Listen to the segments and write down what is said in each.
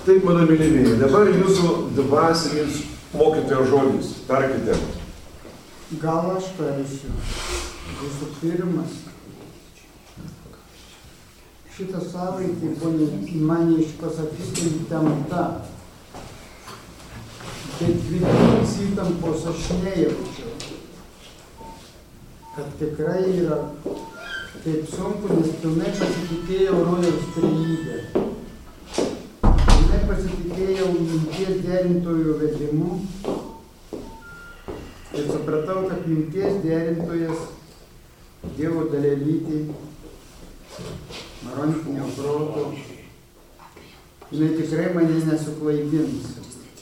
Taip, mano mylimieji, dabar jūsų dvasinis mokytojo žodis. Tarkite. Gal aš tarsiu. Visų pirmas. Šitą savaitę buvo man išpasakyti įtempta. Bet vidinis įtampos aš nejaučiau. Kad tikrai yra taip sunku, nes pilnai pasitikėjau rojaus trejybę. Pilnai pasitikėjau minties derintojų vedimu. Ir supratau, kad minties derintojas Dievo dalelytė, marontinio proto, jinai tikrai mane nesuklaidins.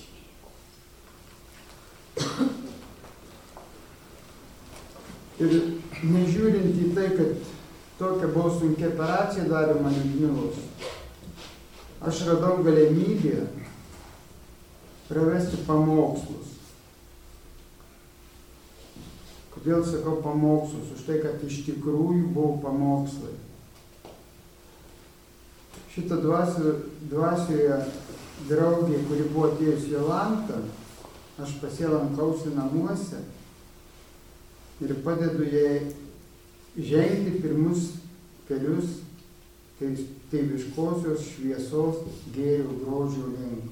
Ir nežiūrint į tai, kad tokia buvo sunkia operacija darė man Liudmilos, aš radau galimybę pravesti pamokslus. Kodėl sakau pamokslus? Už tai, kad iš tikrųjų buvo pamokslai. Šitą dvasioje draugė, kuri buvo atėjus Jolanta, aš pas ją lankausi namuose ir padedu jai žengti pirmus kelius tėviškosios šviesos gėrio grožio link.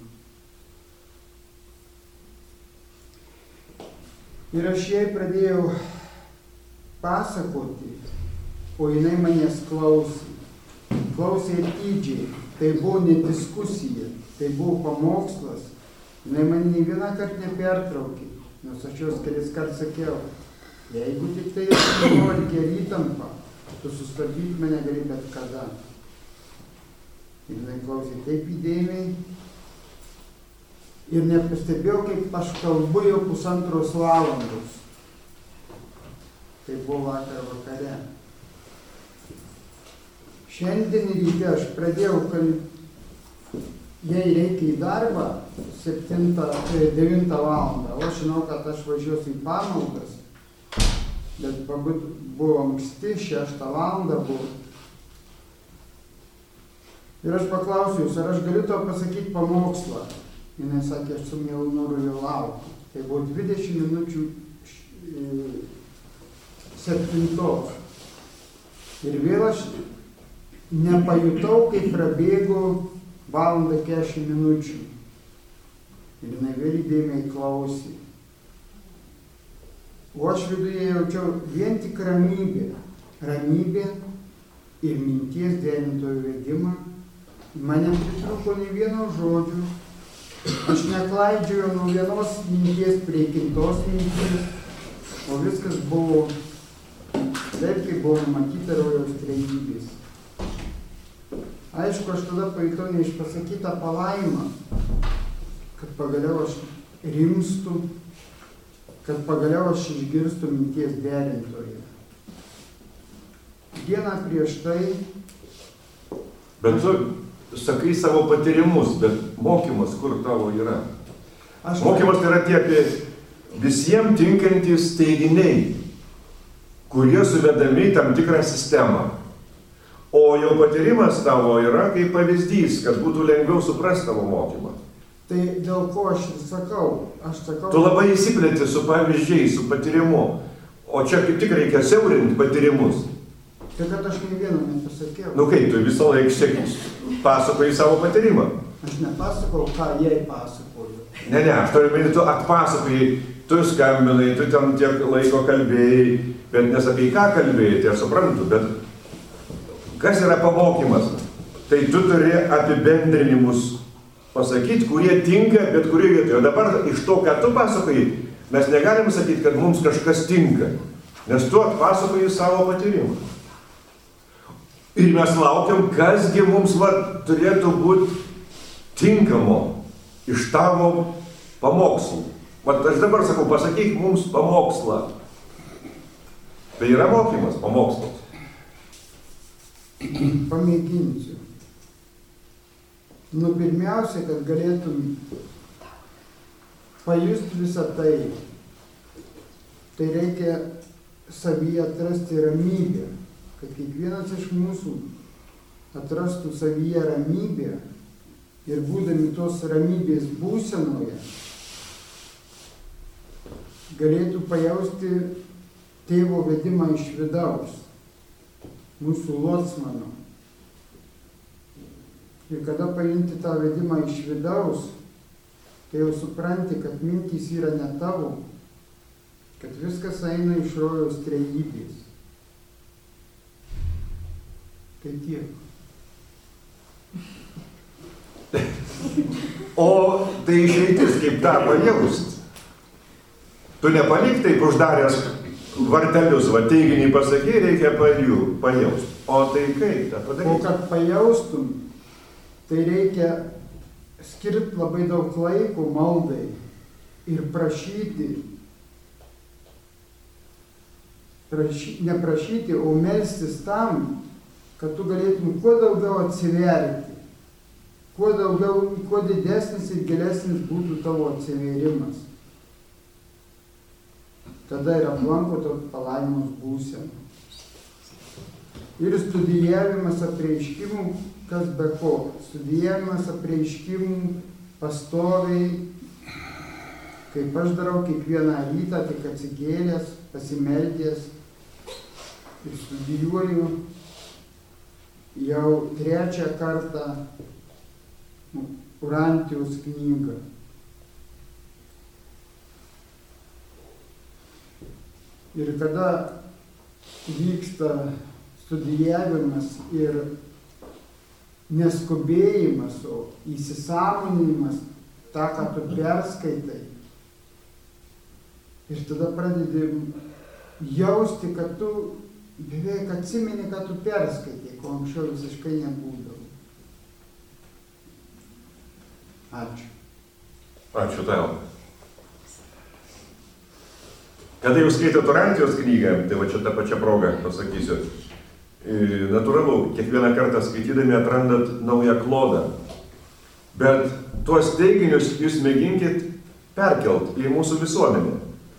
Ir aš jai pradėjau pasakoti, o jinai manęs klausė. Klausė ir įdžiai. Tai buvo ne diskusija, tai buvo pamokslas. Jinai mane nei vieną kartą nepertraukė, nors aš jos kelis kartus sakiau, jeigu tik tai nori gerį įtampą, tu sustabdyti mane gali bet kada. Ir jinai klausė taip įdėmiai. Ir nepastebėjau, kaip aš kalbu jau 1,5 valandos. Tai buvo vakare. Šiandien ryte aš pradėjau, jei reikia į darbą 9 valandą, o aš žinau, kad aš važiuosiu į pamaldas, bet buvo anksti, 6 valandą buvo. Ir aš paklausiau, ar aš galiu tau pasakyti pamokslą. Jinai sakė, aš su mielu noru jo laukti. Tai buvo 20 minučių 7. Ir vėl aš nepajutau, kaip prabėgo 1:40 minučių. Ir jinai vėl įdėmiai klausė. O aš viduje jaučiau vien tik ramybę. Ramybę ir minties derintojų vedimą. Mane pritrūko nei vieno žodžio. Aš neklaidžiojau nuo vienos minties prie kitos minties, o viskas buvo taip, kaip buvo numatyta rojaus trejybės. Aišku, aš tada pajutau neišpasakytą palaimą, kad pagaliau aš rimstu, kad pagaliau aš išgirstu minties derintoją. Dieną prieš tai... Bet tu sakai savo patyrimus, bet mokymas kur tavo yra? Mokymas tai yra tie apie visiems tinkantys teiginiai, kurie suvedami į tam tikrą sistemą. O jau patyrimas tavo yra kaip pavyzdys, kad būtų lengviau suprasti tavo mokymą. Tai dėl ko aš sakau? Tu labai įsiplėti su pavyzdžiais, su patyrimu. O čia kaip tik reikia siaurinti patyrimus. Tai kad aš nei vieno nepasakiau. Nu kaip, tu visą laiką pasakoji savo patyrimą. Aš nepasakau, ką jai pasakoju. Ne, aš turiu meni, tu atpasakojai, tu skambinai, tu ten tiek laiko kalbėjai, bet nes apie ką kalbėjai, tai aš suprantu, bet kas yra pamokymas? Tai tu turi apibendrinimus pasakyti, kurie tinka, bet kurie vietoje. O dabar iš to, ką tu pasakojai, mes negalim sakyti, kad mums kažkas tinka, nes tu atpasakoji savo patyrimą. Ir mes laukiam, kasgi mums turėtų būti tinkamo iš tavo pamokslų. Aš dabar sakau, pasakyk mums pamokslą. Tai yra mokymas, pamokslas. Pamėginsiu. Pirmiausia, kad galėtum pajusti visą tai, tai reikia savyje atrasti ramybę. Kad kiekvienas iš mūsų atrastų savyje ramybę, ir būdami tos ramybės būsenoje, galėtų pajausti tėvo vedimą iš vidaus, mūsų locmano. Ir kada pajunti tą vedimą iš vidaus, tai jau supranti, kad mintys yra ne tavo, kad viskas eina iš rojaus trejybės. Tai tiek. O tai išeitis kaip tą pajaust. Tu nepalik taip uždaręs vartelius, va teiginį pasakė, reikia pajaust. O tai kaip tą padaryti? O kad pajaustum, tai reikia skirti labai daug laiko maldai ir prašyti, neprašyti, o melstis tam, kad tu galėtum kuo daugiau atsiverti, kuo didesnis ir gilesnis būtų tavo atsivėrimas. Tada ir aplanko to palaimos būseną. Ir studijavimas apreiškimų, kas be ko. Studijavimas apreiškimų pastoviai, kaip aš darau kiekvieną rytą, tik atsigėlęs, pasimeldęs ir studijuoju jau 3 kartą Urantijos knygą. Ir kada vyksta studijavimas ir neskubėjimas, o įsisąmoninimas, tą, ką tu perskaitai, ir tada pradedi jausti, kad tu beveik atsimeni, kad tu perskaitai, ko anksčiau visiškai nebūdavo. Ačiū. Ačiū tau. Kada jau skaitot Urantijos knygą, tai va čia tą pačią progą pasakysiu. Natūralu, kiekvieną kartą skaitydami atrandat naują klodą. Bet tuos teiginius jūs mėginkit perkelt į mūsų visuomenę.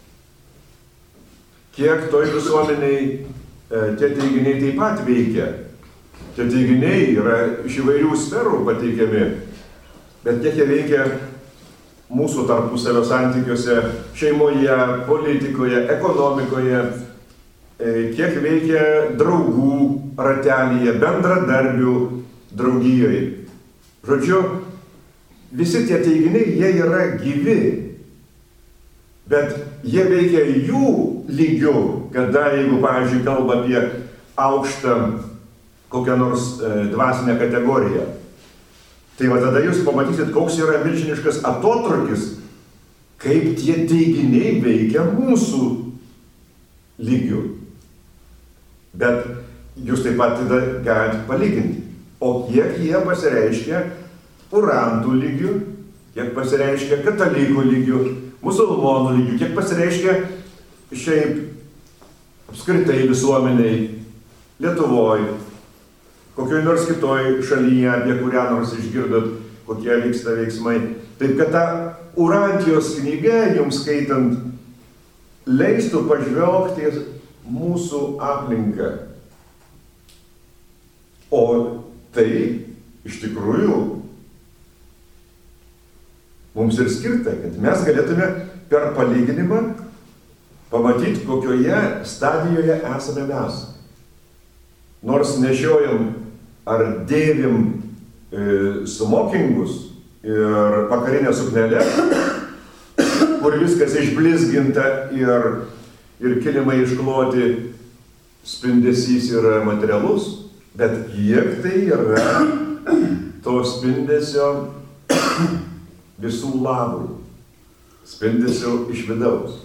Kiek toj visuomeniai tie teiginiai taip pat veikia. Tie teiginiai yra iš įvairių sferų pateikiami, bet kiek jie veikia mūsų tarpusavio santykiuose, šeimoje, politikoje, ekonomikoje, kiek veikia draugų ratelyje, bendradarbių draugijoje. Žodžiu, visi tie teiginiai, jie yra gyvi, bet jie veikia jų lygiu, kada, jeigu, pavyzdžiui, kalba apie aukštą kokią nors dvasinę kategoriją, tai va tada jūs pamatysit, koks yra milžiniškas atotrūkis, kaip tie teiginiai veikia mūsų lygiu. Bet jūs taip pat tada galite palyginti. O kiek jie pasireiškia urantų lygiu, kiek pasireiškia katalikų lygiu, musulmonų lygiu, kiek pasireiškia šiaip apskritai visuomeniai Lietuvoje, kokioj nors kitoj šalyje, apie kurią nors išgirdot, kokie vyksta veiksmai. Taip kad ta Urantijos knyga, jums skaitant, leistų pažvelgti mūsų aplinką. O tai iš tikrųjų mums ir skirta, kad mes galėtume per palyginimą pamatyti, kokioje stadijoje esame mes. Nors nešiojam ar dėvim smokingus ir vakarinę suknelę, kur viskas išblizginta ir kilimai iškloti, spindesys yra materialus, bet kiek tai yra to spindesio visų labui, spindesio iš vidaus.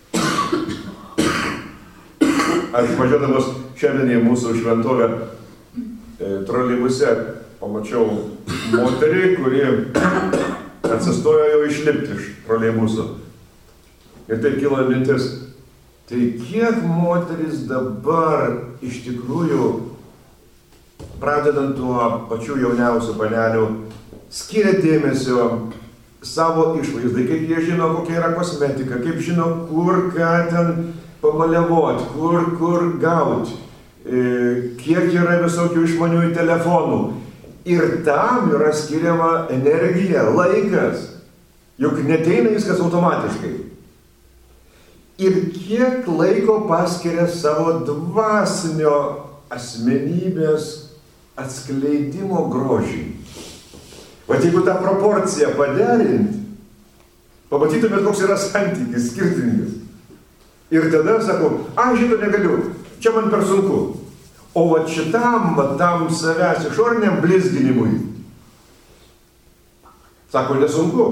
Aš važiuodamas šiandien į mūsų šventovę troleibuse pamačiau moterį, kuri atsistojo jau išlipti iš troleibuso. Ir taip kilo mintis, tai kiek moteris dabar iš tikrųjų, pradedant nuo pačių jauniausių panelių, skiria dėmesio savo išvaizdai, kaip jie žino, kokia yra kosmetika, kaip žino, kur ką ten pamaliavoti, kur gauti, kiek yra visokių išmaniųjų telefonų, Ir tam yra skiriama energija, laikas. Juk neteina viskas automatiškai. Ir kiek laiko paskiria savo dvasinio asmenybės atskleidimo grožį. Vat jeigu tą proporciją paderinti, pamatytumėt, koks yra santykis skirtingas. Ir tada sakau, šito negaliu, čia man per sunku. O vat šitam, tam savęs išoriniam blizginimui, sako, nesunku.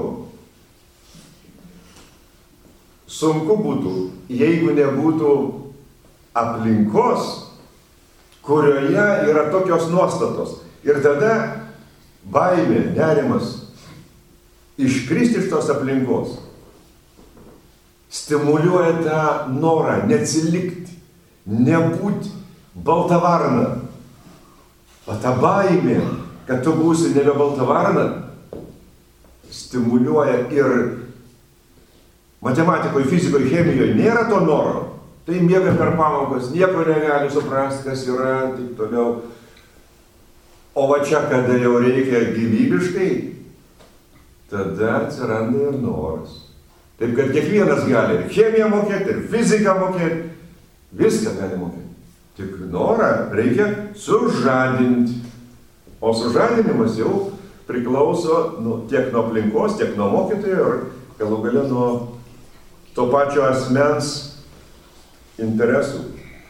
Sunku būtų, jeigu nebūtų aplinkos, kurioje yra tokios nuostatos. Ir tada baimė, nerimas iškristi iš tos aplinkos stimuliuoja tą norą neatsilikti, nebūti balta varna. O ta baimė, kad tu būsi nebe balta varna, stimuliuoja ir matematikoje, fizikoje, chemijoje nėra to noro. Tai miega per pamokas, nieko negali suprasti, kas yra, taip toliau. O va čia, kada jau reikia gyvybiškai, tada atsiranda ir noras. Taip, kad kiekvienas gali ir chemiją mokėti, ir fiziką mokėti, viską gali mokėti. Tik norą reikia sužadinti. O sužadinimas jau priklauso tiek nuo aplinkos, tiek nuo mokytojo ir galų gale nuo to pačio asmens interesų.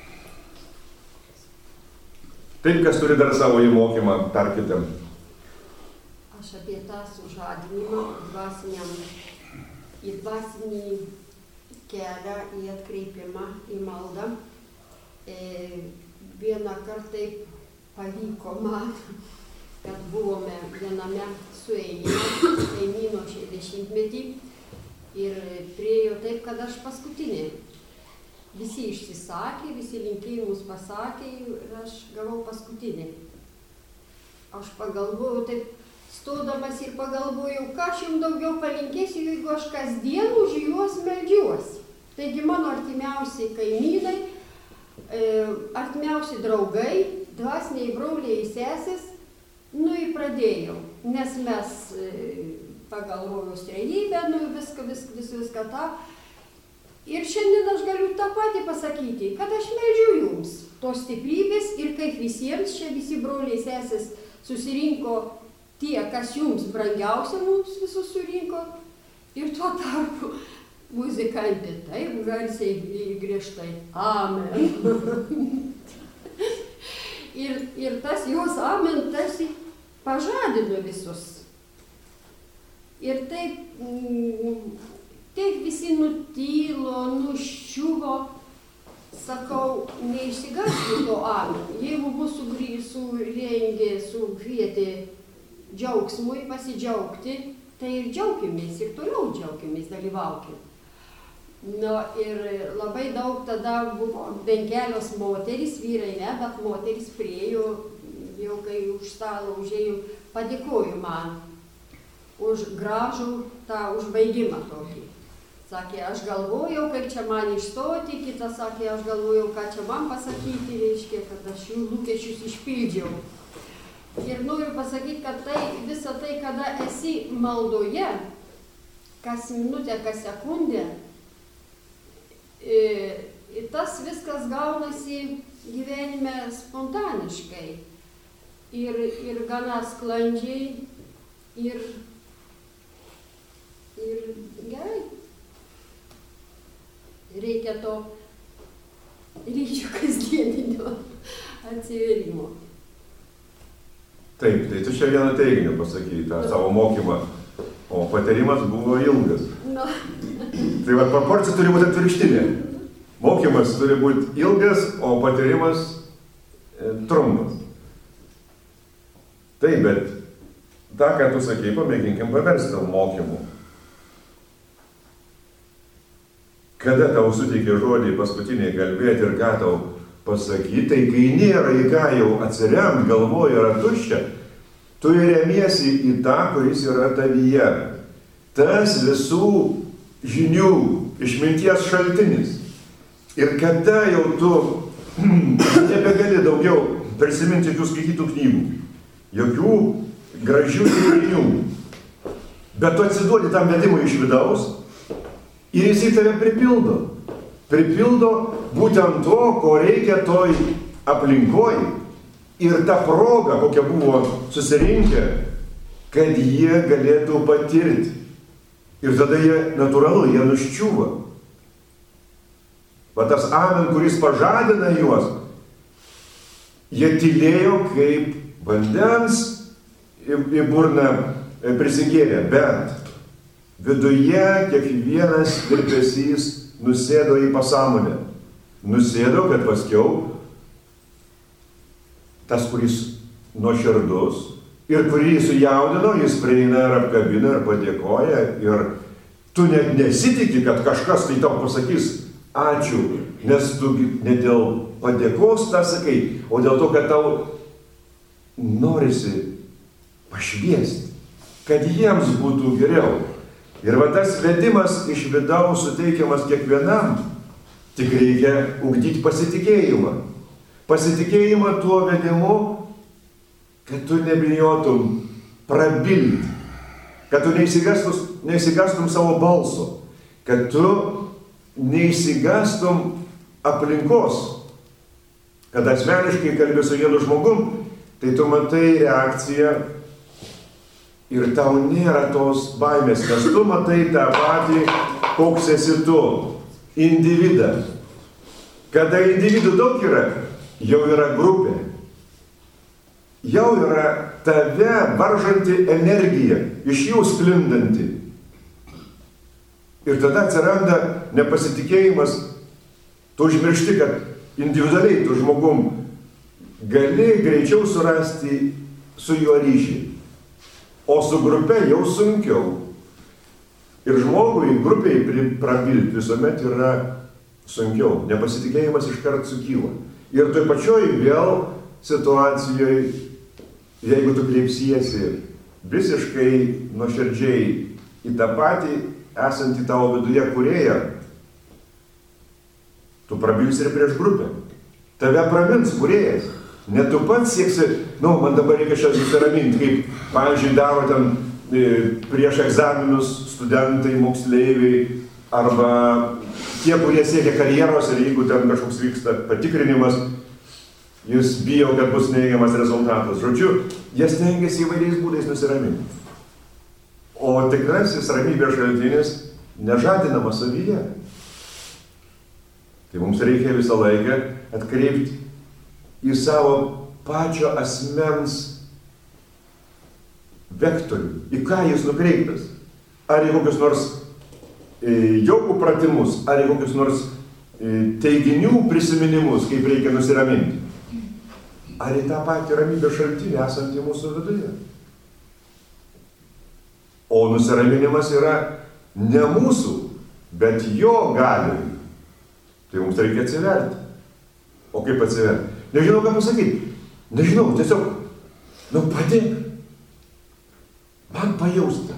Taip, kas turi dar savo įmokymą, tarkite. Aš apie tą sužadinimą į dvasinį kelią, į atkreipimą, į maldą. Vieną kartą taip pavyko man, kad buvome viename suėjime, kaimyno 60-metį ir priėjo taip, kad aš paskutinė. Visi išsisakė, visi linkėjimus pasakė ir aš gavau paskutinį. Aš pagalvojau taip, stodamas ir pagalvojau, ką aš jums daugiau palinkėsiu, jeigu aš kasdien už juos meldžiuosi. Taigi mano artimiausiai kaimynai, artimiausi draugai, dvasiniai broliai sesės, ir pradėjau, nes mes pagalvojau strejybę, viską tą. Ir šiandien aš galiu tą patį pasakyti, kad aš meldžiu jums tos stiprybės ir kaip visiems, čia visi broliai sesės susirinko tie, kas jums brangiausia, mums visus surinko. Ir tuo tarpu muzikantė taip garsiai ir griežtai amen. ir tas jos amen tarsi pažadino visus. Ir taip visi nutylo, nuščiuvo, sakau, neišsigąskit to amen. Jeigu mūsų surengė, sukvietė džiaugsmui pasidžiaugti, tai ir džiaukimės, ir toliau džiaukimės, dalyvaukim. Ir labai daug tada buvo bent kelios moterys, vyrai ne, bet moterys priėjo, jau kai už stalo užėjau, padėkoju man už gražų tą užbaigimą tokį. Sakė, aš galvojau, kaip čia man išstoti, kitas sakė, aš galvojau, ką čia man pasakyti, reiškia, kad aš jų lūkesčius išpildžiau. Ir noriu pasakyti, kad visa tai, kada esi maldoje, kas minutę, kas sekundę, tas viskas gaunasi gyvenime spontaniškai ir gana sklandžiai ir gerai. Reikia to ryšio kasdieninio atsivėrimo. Taip, tai tu čia vieną teiginį pasakei, tą savo mokymą, o patyrimas buvo ilgas. Tai va, proporcija turi būti atvirkštinė. Mokymas turi būti ilgas, o patyrimas trumpas. Taip, bet tą, ką tu sakei, pamėginkim paversti mokymu. Kada tau suteikė žodį paskutiniai kalbėti ir ką tau pasakyti, tai kai nėra į ką jau atsiremti, galvoje yra tuščia, tu remiesi į tą, kuris yra tavyje. Tas visų žinių, išminties šaltinis. Ir kada jau tu nebegali daugiau prisiminti tų skaitytų knygų, jokių gražių teiginių. Bet tu atsiduodi tam vedimui iš vidaus ir jis į tave pripildo. Pripildo būtent to, ko reikia toj aplinkoj ir ta proga, kokia buvo susirinkę, kad jie galėtų patirti. Ir tada jie, natūralu, jie nuščiūva. Va tas amen, kuris pažadina juos, jie tylėjo kaip vandens į burną prisigėrė, bet viduje kiekvienas virpesys nusėdo į pasąmonę. Nusėdo, kad paskiau tas, kuris nuoširdus ir kurį sujaudino, jis prieina ir apkabina ir padėkoja ir tu net nesitiki, kad kažkas tai tau pasakys ačiū, nes tu ne dėl padėkos tą sakai, o dėl to, kad tau norisi pašviesti, kad jiems būtų geriau. Ir va tas vedimas iš vidaus suteikiamas kiekvienam, tik reikia ugdyti pasitikėjimą. Pasitikėjimą tuo vedimu, kad tu nebijotum prabilti, kad tu neįsigastum savo balso, kad tu neįsigastum aplinkos. Kad asmeniškai kalbi su vienu žmogum, tai tu matai reakciją ir tau nėra tos baimės, nes tu matai tą patį, koks esi tu, individą. Kada individų daug yra, jau yra grupė. Jau yra tave varžanti energija, iš jų sklindanti. Ir tada atsiranda nepasitikėjimas, tu užmiršti, kad individualiai tu žmogum gali greičiau surasti su juo ryšį, o su grupe jau sunkiau. Ir žmogui grupiai prabilti visuomet yra sunkiau, nepasitikėjimas iškart sukyla. Ir toj pačioj vėl situacijoje, jeigu tu kreipsiesi visiškai nuoširdžiai į tą patį esantį tavo viduje kūrėją, tu prabilsi ir prieš grupę. Tave pramins kūrėjas. Ne tu pats sieksi, man dabar reikia šiandien nusiraminti, kaip, pavyzdžiui, daro ten prieš egzaminus studentai, moksleiviai, arba tie, kurie siekia karjeros ir jeigu ten kažkoks vyksta patikrinimas, jis bijo, kad bus neigiamas rezultatas. Žodžiu, jie stengiasi įvairiais būdais nusiraminti. O tikrasis ramybės šaltinis nežadinamas savyje. Tai mums reikia visą laiką atkreipti į savo pačio asmens vektorių, į ką jis nukreiptas. Ar į kokius nors jogų pratimus, ar į kokius nors teiginių prisiminimus, kaip reikia nusiraminti. Ar į tą patį ramybės šaltinį esantį mūsų viduje. O nusiraminimas yra ne mūsų, bet jo galiai. Tai mums reikia atsiverti. O kaip atsiverti? Nežinau, ką pasakyti. Nežinau, tiesiog, padėk. Man pajausti.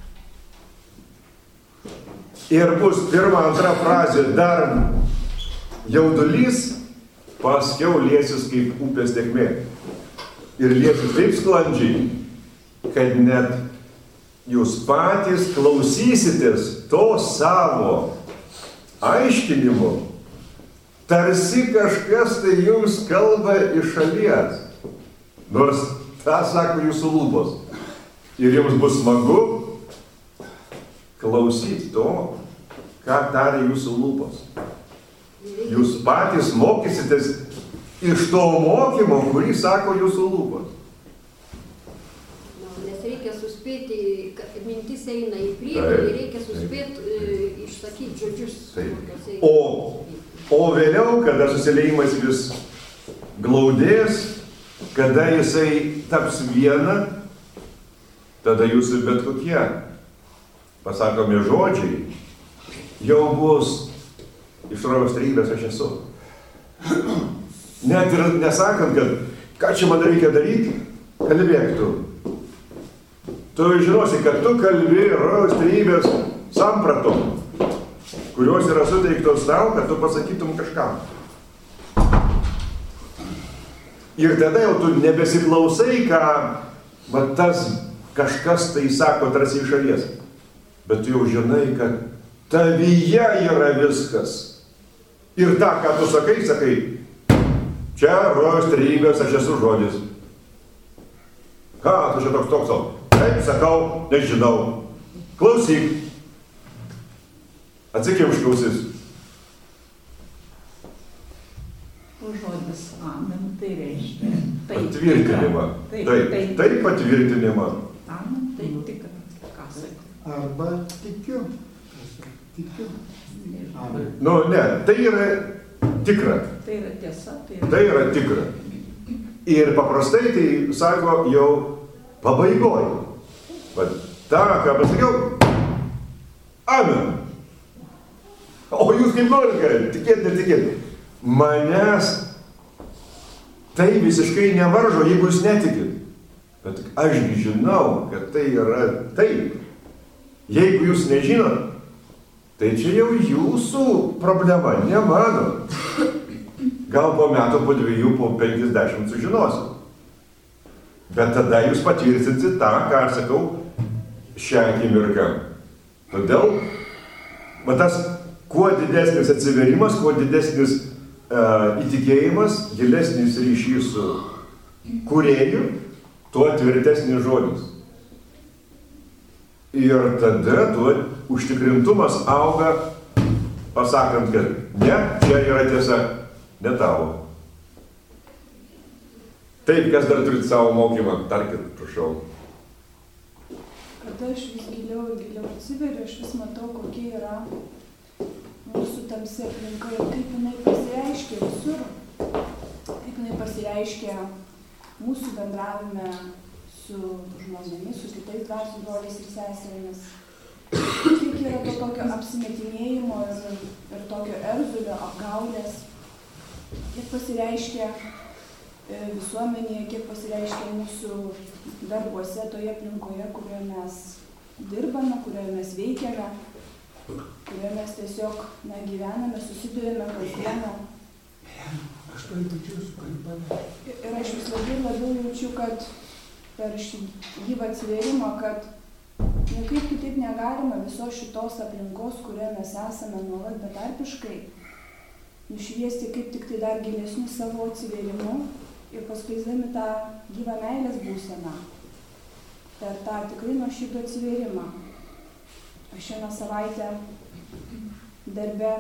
Ir bus pirma, antra frazė, dar jaudulys, paskiau liesis kaip upės tėkmė. Ir liesis taip sklandžiai, kad net jūs patys klausysitės to savo aiškinimo, tarsi kažkas tai jums kalba iš šalies, nors tą sako jūsų lūpos. Ir jums bus smagu klausyti to, ką tarė jūsų lūpos. Jūs patys mokysitės iš to mokymo, kurį sako jūsų lūpos. Nes reikia suspėti, kad mintis eina į priekį, ir reikia suspėti išsakyti žodžius. O vėliau, kada susiliejimas vis glaudės, kada jisai taps viena, tada jūsų bet kokie pasakomi žodžiai jau bus iš rojaus trejybės aš esu. Net ir nesakant, kad ką čia man reikia daryti, kalbėk tu. Tu žinosi, kad tu kalbi rojaus trejybės sampratom, kurios yra suteiktos tau, kad tu pasakytum kažkam. Ir tada jau tu nebesiklausai, ką va tas kažkas tai sako tarsi iš šalies. Bet tu jau žinai, kad tavyje yra viskas. Ir tą, ką tu sakai, čia rojus trejybės, aš esu žodis. Ką, tu čia toks. Taip, sakau, nežinau. Klausyk. Atsikimšk klausis. Žodis amen, tai reiškia. Patvirtinimą. Taip patvirtinimą. Amen, tai tikra. Ką sakai? Arba tikiu. Tikiu. Amen. Nu, ne, tai yra tikra. Tai yra tiesa. Tai yra tikra. Ir paprastai tai sako jau pabaigoj. Bet tą, ką pasakiau, amen. O jūs kaip norite, tikėti, netikėti. Manęs tai visiškai nevaržo, jeigu jūs netikit. Bet ašgi žinau, kad tai yra taip. Jeigu jūs nežinot, tai čia jau jūsų problema, ne mano. Gal po metų, po 2, po 50 sužinosit. Bet tada jūs patvirtinsit tą, ką aš sakau, šią akimirką. Todėl, tas kuo didesnis atsiverimas, kuo didesnis įtikėjimas, gilesnis ryšys su kūrėju, tuo tvirtesnis žodis. Ir tada tuo užtikrintumas auga, pasakant, kad ne, čia yra tiesa, ne tavo. Taip, kas dar turit savo mokymą, tarkit, prašau. Kada aš vis giliau ir giliau atsiveriu, aš vis matau, kokie yra mūsų tamsi aplinka ir kaip jinai pasireiškia visur, kaip jinai pasireiškia mūsų bendravime su žmonėmis, su kitais dvasių broliais ir seserėmis. Kiek yra to tokio apsimetinėjimo ir tokio erzulio, apgaulės, kiek pasireiškia visuomenėje, kiek pasireiškia mūsų darbuose, toje aplinkoje, kurioje mes dirbame, kurioje mes veikiame, kurioje mes tiesiog gyvename, susidurėme kasdieną. Ir aš vis labiau jaučiu, kad per šį gyvą atsivėrimą, kad niekaip kitaip negalima visos šitos aplinkos, kurioje mes esame nuolat betarpiškai, nušviesti kaip tik tai dar gilesnių savo atsivėrimų ir paskleisdami tą gyvą meilės būseną per tą tikrai nuoširdų atsivėrimą. Aš šiandien savaitę darbe,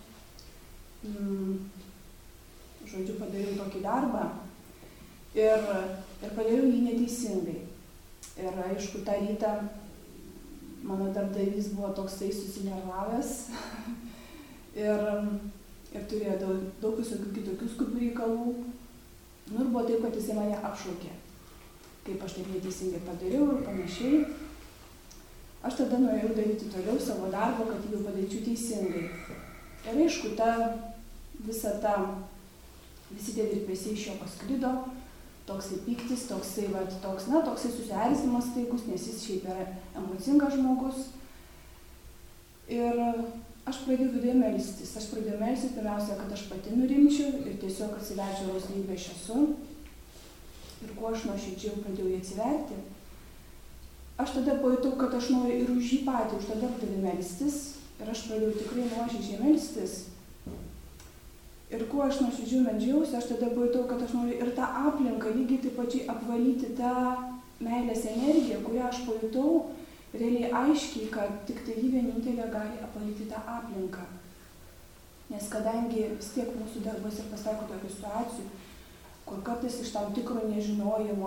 padariau tokį darbą ir padariau jį neteisingai. Ir aišku, tą rytą mano darbdavys buvo toksai susinervavęs ir turėjo daug visokių kitokių skubių reikalų. Ir buvo taip, kad jis mane apšaukė, kaip aš taip neteisingai padariau ir panašiai. Aš tada norėjau daryti toliau savo darbą, kad jį padaryčiau teisingai. Ir aišku, visi tie virpesiai iš jo pasklido, toksai pyktis, toksai susierzinimas staigus, nes jis šiaip yra emocingas žmogus. Ir aš pradėjau viduje melstis. Aš pradėjau melstis pirmiausia, kad aš pati nurimčiau ir tiesiog atsiverčiau rausnybę aš esu. Ir kuo aš nuoširdžiau pradėjau jį atsiverti, aš tada pajutau, kad aš noriu ir už jį patį, už tą darbdavį melstis. Ir aš pradėjau tikrai nuoširdžiai melstis. Ir kuo aš nuoširdžiau meldžiausi, aš tada pajutau, kad aš noriu ir tą aplinką lygiai taip pačiai apvalyti tą meilės energiją, kurią aš pajutau realiai aiškiai, kad tik tai jį vienintelė gali apvalyti tą aplinką. Nes kadangi vis tiek mūsų darbuose pasitaiko tokių situacijų, kur kartais iš tam tikro nežinojimo,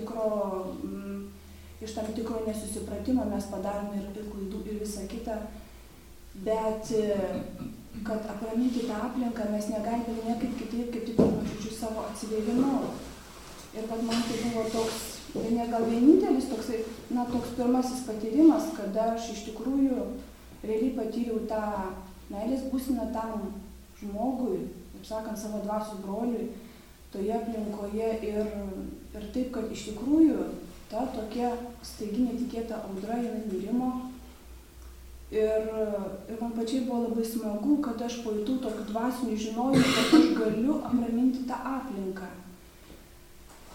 iš tam tikro nesusipratimo mes padarome ir klaidų ir visą kitą, bet kad apraminti tą aplinką mes negalime niekaip kitaip, kaip tik nuoširdžiu savo atsivėrimu. Ir kad man tai buvo toks, ne gal vienintelis toksai, toks pirmasis patyrimas, kada aš iš tikrųjų realiai patyriau tą meilės būseną tam žmogui, taip sakant, savo dvasios broliui, toje aplinkoje ir taip, kad iš tikrųjų ta tokia staigi netikėta audra, jinai nurimo. Ir man pačiai buvo labai smagu, kad aš pajutau tokių dvasinių žinojimų, kad aš galiu apraminti tą aplinką.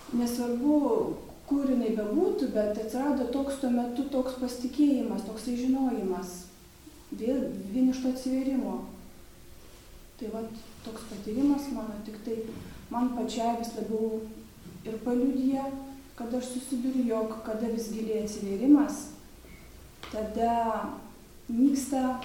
nesvarbu, kur jinai bebūtų, bet atsirado toks tuo metu toks pasitikėjimas, toksai žinojimas, vėl vien iš to atsivėrimo. Tai va, toks patyrimas mano, tik tai man pačiai vis labiau ir paliudija, kad aš susiduriu, jog kada vis giliai atsivėrimas, tada nyksta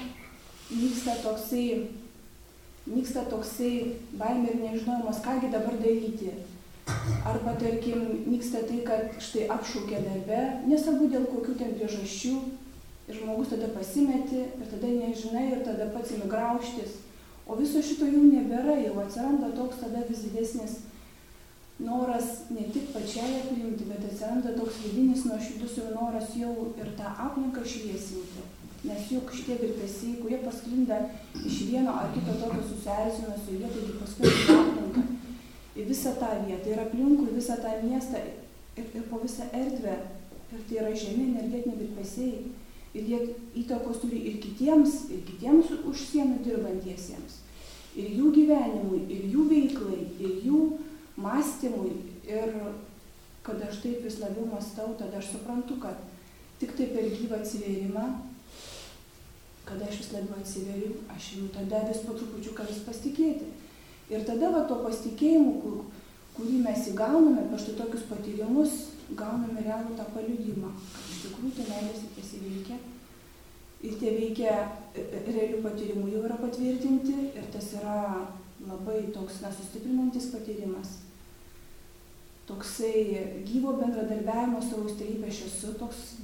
toksai baimė ir nežinojimas, kągi dabar daryti. Arba, tarkim, nyksta tai, kad štai apšaukė darbe, nesvarbu dėl kokių ten priežasčių, ir žmogus tada pasimeti, ir tada nežinai, ir tada pats imi graužtis. O viso šito jau nebėra, jau atsiranda toks tada vis didesnis noras ne tik pačiai aprimti, bet atsiranda toks vidinis nuoširdus jau noras jau ir tą aplinką šviesinti. Nes juk šitie virpesiai, kurie pasklinda iš vieno ar kito tokio susierzinusio vieto, taigi pasklinda aplinką į visą tą vietą ir aplinkui visą tą miestą ir po visą erdvę. Ir tai yra žemi energetiniai virpesiai. Ir jie įtakos turi ir kitiems už sienų dirbantiesiems. Ir jų gyvenimui, ir jų veiklai, ir jų mąstymui. Ir kada aš taip vis labiau mąstau, tada aš suprantu, kad tik tai per gyvą atsivėrimą, kada aš vis labiau atsiveriu, aš jau tada vis po trupučiuką vis pasitikėti. Ir tada va to pasitikėjimu, kurį mes įgauname, per štai tokius patyrimus, gauname realų tą paliudimą, kad iš tikrųjų tai meilės ir tiesiai veikia. Ir tie veikia realių patyrimų jau yra patvirtinti ir tas yra labai toks sustiprinantis patyrimas. Toksai gyvo bendradarbiavimo savo stebybė aš esu,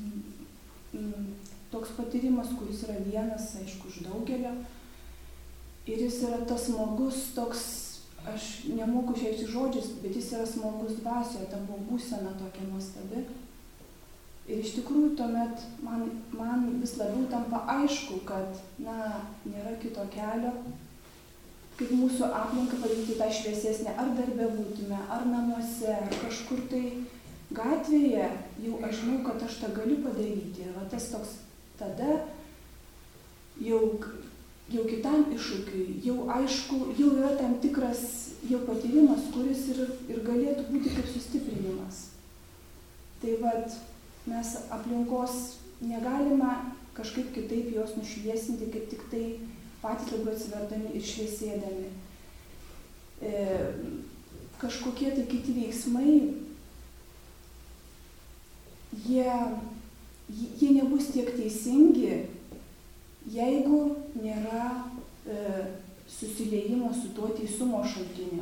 toks patyrimas, kuris yra vienas, aišku, iš daugelio. Ir jis yra tas smagus, toks, aš nemoku šiais žodžiais, bet jis yra smagus dvasioje, ta būsena tokia nuostabi. Ir iš tikrųjų tuomet man vis labiau tampa aišku, kad, nėra kito kelio, kaip mūsų aplinką padaryti tą šviesesnę, ar darbe būtume, ar namuose, ar kažkur tai gatvėje, jau aš žinau, kad aš tą galiu padaryti. Ir va tas toks tada jau kitam iššūkiui, jau aišku, jau yra tam tikras jau patyrimas, kuris ir galėtų būti kaip sustiprinimas. Tai vat, mes aplinkos negalime kažkaip kitaip jos nušviesinti, kaip tik tai patys labiau atsiverdami ir šviesėdami. Kažkokie tai kiti veiksmai, jie nebus tiek teisingi, jeigu nėra susiliejimo su tuo teisumo šaltiniu.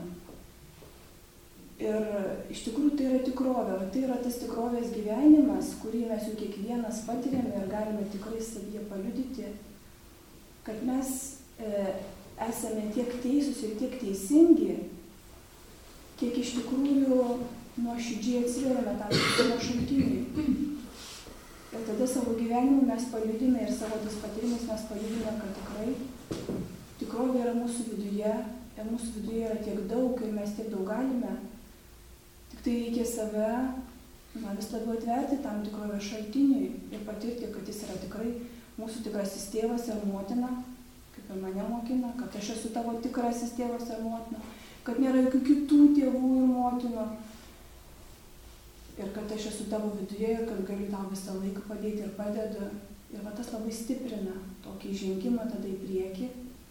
Ir iš tikrųjų tai yra tikrovė, tai yra tas tikrovės gyvenimas, kurį mes jau kiekvienas patiriame ir galime tikrai savyje paliudyti, kad mes esame tiek teisūs ir tiek teisingi, kiek iš tikrųjų nuoširdžiai atsiveriame tam teisumo šaltiniui. Ir tada savo gyvenimu mes paliudime ir savo tais patyrimais mes paliudime, kad tikrai tikrovė yra mūsų viduje ir mūsų viduje yra tiek daug ir mes tiek daug galime. Tik tai reikia save vis labiau atverti tam tikrovės šaltiniui ir patirti, kad jis yra tikrai mūsų tikrasis tėvas ir motina, kaip ir mane mokina, kad aš esu tavo tikrasis tėvas ir motina, kad nėra jokių kitų tėvų ir motinų. Ir kad aš esu tavo viduje ir kad galiu tau visą laiką padėti ir padedu. Ir va tas labai stiprina tokį žengimą tada į priekį.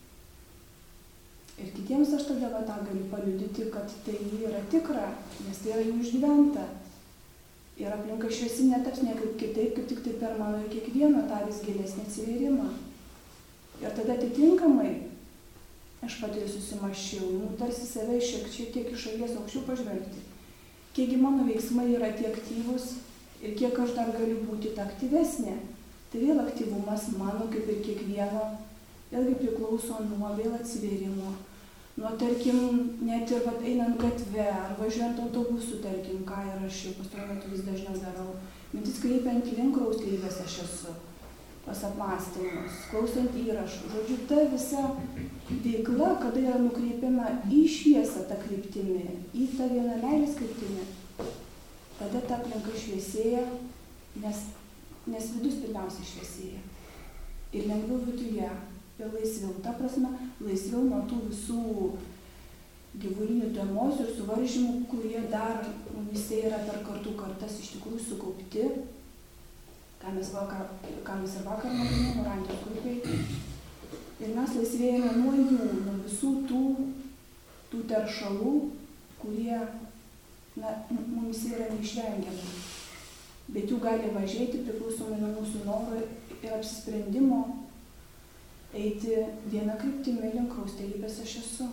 Ir kitiems aš tada va tą galiu paliudyti, kad tai yra tikra, nes tai yra jau išgyventa. Ir aplinka šviesi netaps niekaip kitaip, kaip tik tai per mano ir kiekvieno tą vis gilesnį atsivėrimą. Ir tada atitinkamai aš pati susimąsčiau, tarsi save šiek tiek iš šalies aukščiau pažvelgti. Kiekgi mano veiksmai yra tie aktyvūs ir kiek aš dar galiu būti ta aktyvesnė. Tai vėl aktyvumas mano, kaip ir kiekvieno, vėlgi priklauso nuo vėl atsivėrimo. Nuo, tarkim, net ir einant gatve ar važiuojant autobusu, tarkim, ką ir aš jau pastaruoju metu vis dažniau darau. Mintis kreipiant link klausyklės aš esu, pas apmąstymus, klausant įrašų. Žodžiu, ta visa veikla, kada yra nukreipiama į šviesą tą kryptimį, į tą vieną meilės kryptimį, tada ta aplinka šviesėja, nes vidus pirmiausiai šviesėja. Ir lengviau viduje, ir laisviau. Ta prasme, laisviau nuo tų visų gyvulinių tų emocijų ir suvaržymų, kurie dar mumise yra per kartų kartas iš tikrųjų sukaupti, ką mes ir vakar nagrinėjome Morantijos grupėje. Ir mes laisvėjame nuo jų, nuo visų tų teršalų, kurie mumise yra neišvengiami. Bet jų gali mažėti priklausomai nuo mūsų noro ir apsisprendimo eiti vieną kryptimį link kraustėlybės aš esu.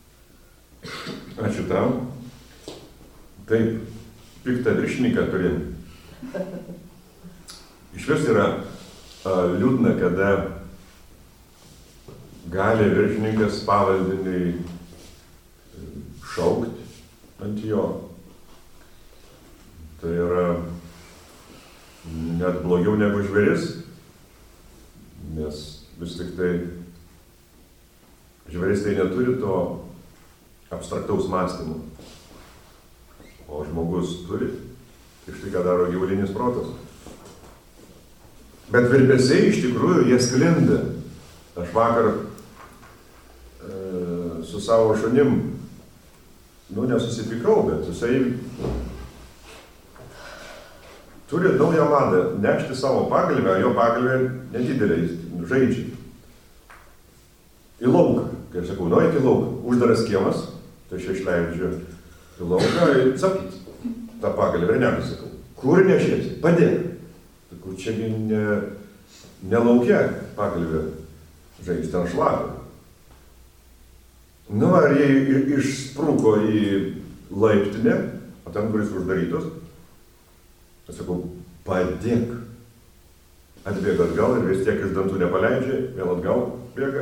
Ačiū tau. Taip, piktą viršininką turim. Išvis yra liūdna, kada gali viršininkas pavaldiniui šaukti ant jo. Tai yra net blogiau negu žvėris, nes vis tik tai žvėris tai neturi to abstraktaus mąstymo, o žmogus turi. Ir štai ką daro gyvulinis protas. Bet virpesiai iš tikrųjų jie sklinda. Aš vakar su savo šunim, nesusipykau, bet jisai turi naują madą nešti savo pagalvę, jo pagalvė nedidelė, jis žaidžia. Į lauką, kai aš sakau, eik į lauką, uždaras kiemas, tai aš išleidžiu į lauką ir sapyt tą pagalvę ir nesakau, kur nešiesi, padėk. Sakau, čiagi ne laukia pagalvė žaisti, ten šlapia. Ar jie išsprūko į laiptinę, o ten, kuris uždarytos, aš sakau, padėk. Atbėga atgal ir vis tiek iš dantų nepaleidžia, vėl atgal bėga.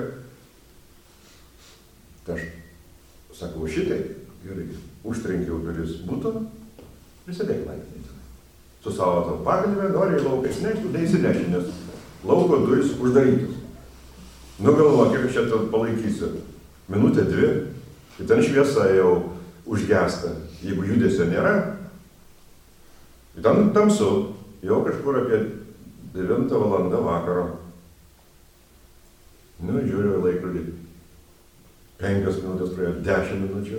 Tai aš sakau, šitai, gerai, užtrenkiau duris buto ir sėdėk laiptinėje. Su savo pagalvę nori į lauką išnešti, neįsineši, nes lauko duris uždarytos. Galvoju, kiek aš čia palaikysiu. Minutę, dvi, ir ten šviesa jau užgesta. Jeigu judesio nėra, ir ten tamsu, jau kažkur apie 9 valandą vakaro. Žiūriu į laikrodį. 5 minutės praėjo, 10 minučių.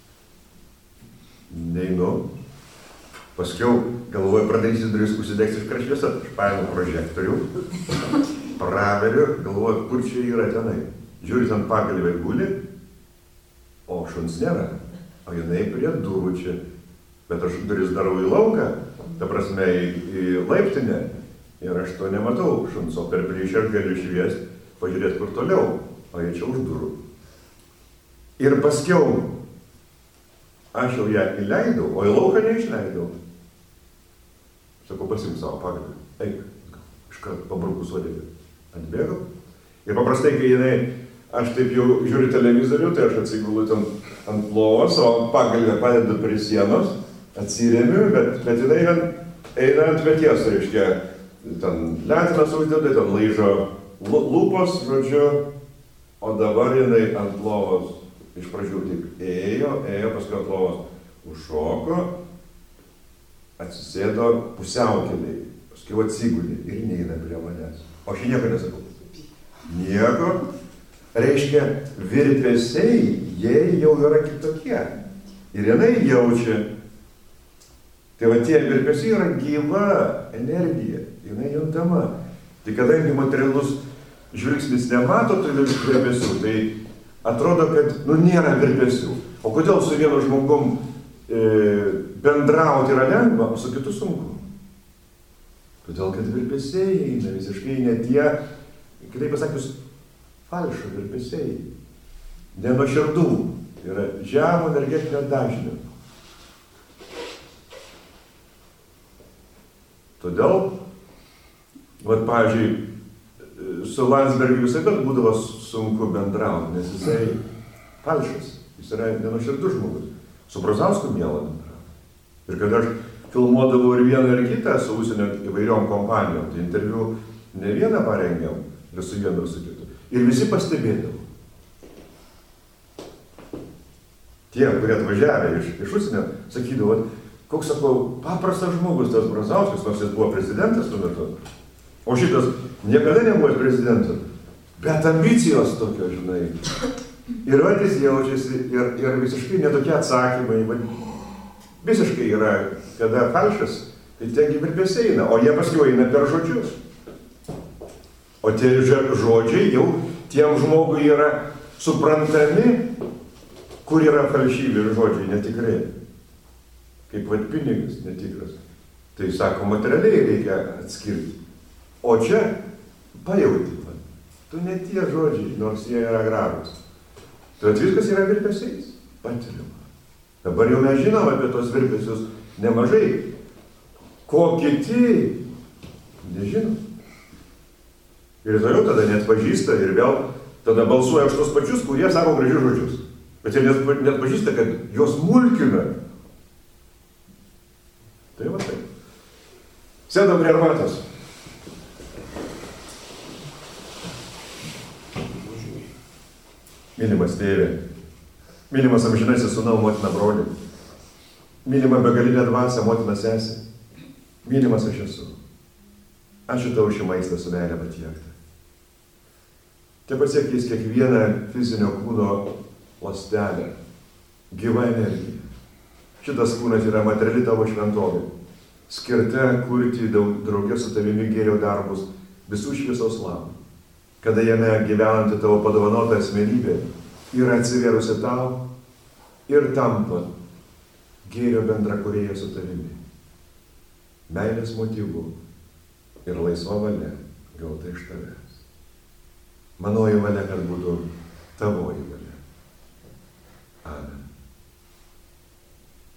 Neinu. Paskiau galvoju, pradarysiu duris, užsidegs iš šviesa. Aš paimu prožektorių, praveriu, galvoju, kur čia yra tenai. Žiūriu, ten pagalvė guli, o šuns nėra. O jinai prie durų čia. Bet aš duris darau į lauką, ta prasme į laiptinę. Ir aš to nematau šuns, o per plyšį aš galiu šviesti, pažiūrėti kur toliau. O jie čia už durų. Ir paskiau aš jau ją įleidau, o į lauką neišleidau. Sakau, pasimk savo pagalvę. Eik, iškart pabrukus uodegą. Atbėgau. Ir paprastai, kai aš taip jau žiūriu televizorių, tai aš atsigulu ten ant lovos, o pagalvę padedu prie sienos, atsiremiu, bet jinai eina ant peties, reiškia, ten letinas uždeda, ten laižo lūpos, žodžiu, o dabar jinai ant lovos iš pradžių taip ėjo, paskui ant lovos užšoko, atsisėdo pusiaukelėj, paskui atsigulė ir neina prie manęs. O aš nieko nesakau. Nieko. Reiškia, virpesiai, jie jau yra kitokie. Ir jinai jaučia. Tai va tie virpesiai yra gyva energija, jinai juntama. Tai kadangi materialus žvilgsnis nemato tų virpesių, tai atrodo, kad nėra virpesių. O kodėl su vienu žmogum bendrauti yra lengva, o su kitu sunku? Todėl, kad virpesiai eina visiškai ne tie, kitaip pasakius, falšo virpesiai. Nenuoširdų. Tai yra žemo energetinio dažnio. Todėl, pavyzdžiui, su Landsbergiu visada būdavo sunku bendrauti, nes jisai falšas, jis yra nenuoširdus žmogus. Su Brazausku mielą bendrauti. Ir kada aš filmuodavau ir vieną ir kitą su užsienio įvairiom kompanijom, tai interviu ne vieną parengiam, ir su vienu ir su kitu. Ir visi pastebėdavo. Tie, kurie atvažiavę iš užsienio, sakydavo, koks, sakau, paprastas žmogus tas Brazauskas, nors jis buvo prezidentas tuo metu. O šitas niekada nebuvo prezidentas, bet ambicijos tokio, žinai. Ir vad jis jaučiasi, ir visiškai netokie atsakymai. Visiškai yra, kada falšas, tai tiegi virpesiai eina, o jie paskui eina per žodžius. O tie žodžiai jau tiem žmogui yra suprantami, kur yra falšyvi žodžiai, netikrai. Kaip vad pinigas netikras. Tai sako, materialiai reikia atskirti. O čia pajauti. Tu ne tie žodžiai, nors jie yra gražūs. Tai viskas yra virpesiais. Patiriama. Dabar jau mes žinom apie tos virpesius nemažai. Ko kiti nežinom. Ir toliau tada net pažįsta ir vėl tada balsuoja už tos pačius, kurie sako gražius žodžius. Bet jie net pažįsta, kad juos mulkina. Tai va taip. Sėdam prie arbatos. Mylimas tėvė, mylimas amžinasis sūnau, motina broli, mylima begalinė dvasia, motina sesė, mylimas aš esu. Ačiū tau šį maistą su meile patiektą. Te pasiekys kiekvieną fizinio kūno ląstelę, gyva energija. Šitas kūnas yra materiali tavo šventovė, skirta kurti draugė su tavimi gėrio darbus visų šviesos labų. Kada jame gyvenanti tavo padovanota asmenybė yra atsivėrusi tau ir tampa gėrio bendrakūrėja su tavimi. Meilės motyvų ir laisva valia gauta iš tavęs. Manoji valia, kad būtų tavoji valia.